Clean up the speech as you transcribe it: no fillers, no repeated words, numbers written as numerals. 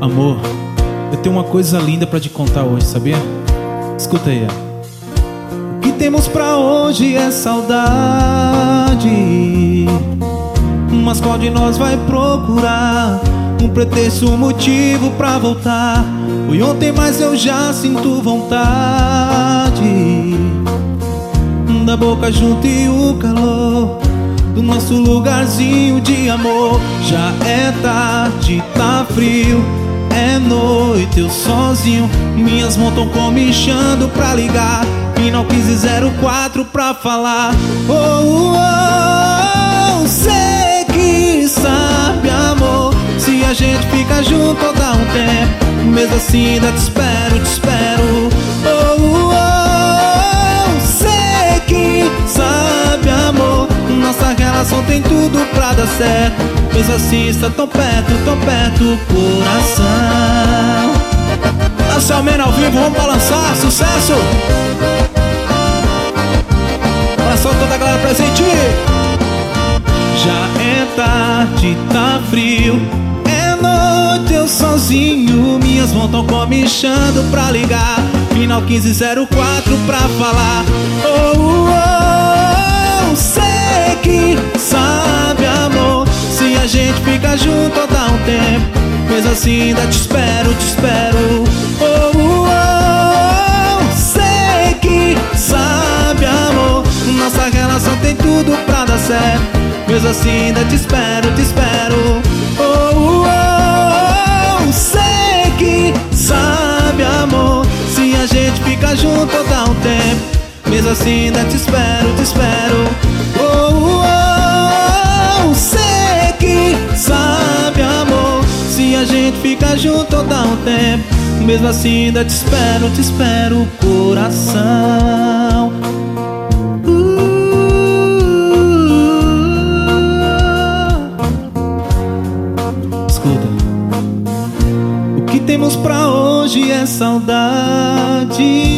Amor, eu tenho uma coisa linda pra te contar hoje, sabia? Escuta aí, ó. O que temos pra hoje é saudade, mas qual de nós vai procurar um pretexto, um motivo pra voltar? Foi ontem, mas eu já sinto vontade da boca junto e o calor do nosso lugarzinho de amor. Já é tarde, tá frio, é noite, eu sozinho. Minhas mãos tão comichando pra ligar Final 1504 pra falar. Oh, oh, sei que sabe, amor, se a gente fica junto ou dá um tempo, mesmo assim ainda te espero, te espero. Oh, oh, sei que sabe, amor, nossa relação tem tudo pra dar certo, mesmo assim está tão perto, coração. Nacionalmente ao vivo, vamos balançar, sucesso! Olha só toda a galera presente. Já é tarde, tá frio, é noite, eu sozinho. Minhas mãos tão comichando pra ligar Final 1504 pra falar. Oh, oh, sei que sabe, amor, se a gente fica junto ou dá um tempo, mesmo assim ainda te espero, te espero. Oh, oh, sei que sabe, amor, nossa relação tem tudo pra dar certo, mesmo assim ainda te espero, te espero. Oh, oh, sei que sabe, amor, se a gente fica junto ou dá um tempo, mesmo assim ainda te espero, te espero. Oh, oh, sei que sabe, amor, se a gente fica junto ou dá um tempo, mesmo assim ainda te espero, coração. Escuta. O que temos pra hoje é saudade,